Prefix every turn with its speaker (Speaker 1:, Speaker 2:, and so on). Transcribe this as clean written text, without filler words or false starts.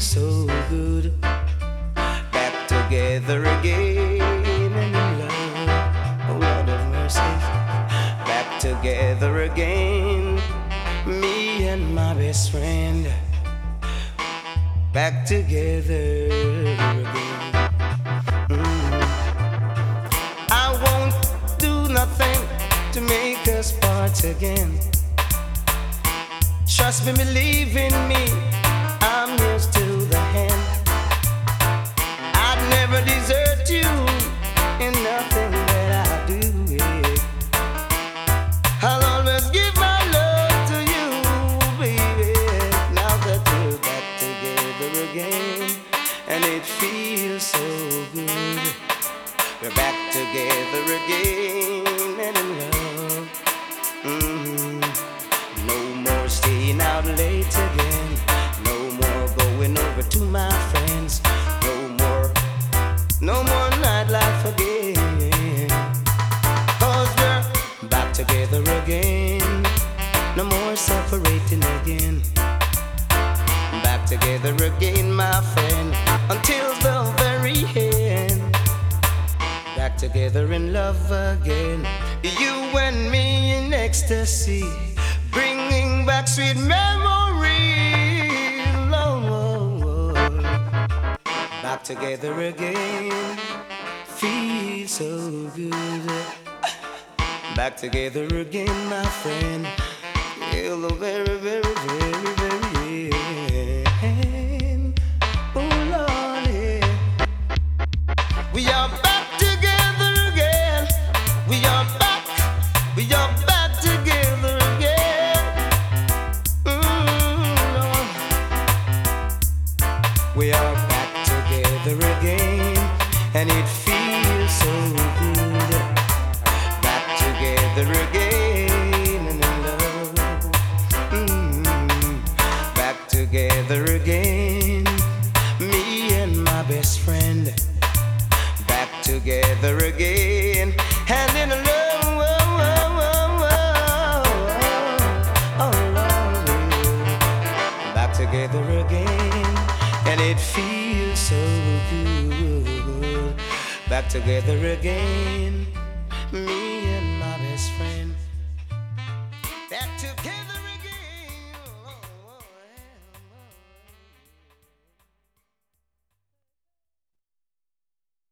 Speaker 1: feels so good. Back together again and in love. Oh Lord of mercy. Back together again. Me and my best friend. Back together again. I won't do nothing to make us part again. Trust me, believe in me, I'm yours till the end. I'd never desert you in nothing that I do. Yeah. I'll always give my love to you, baby. Now that we're back together again, and it feels so good. We're back together again and in love. No more staying out late again. No more going over to my friends. No more nightlife again. 'Cause we're back together again. No more separating again. Back together again, my friend, until the very end. Back together in love again. You and me in ecstasy, bringing back sweet memories. Oh, back together again, feels so good. Back together again, my friend. Feel the very, very, very, very end. Oh Lord, yeah. We are back together again. We are back. We are back together again. Lord. We are back together again, and it feels so good. Back together again and in love. Back together again, me and my best friend. Back together again, and in love. Oh Lord, back together again, and it feels so good. Back together again, me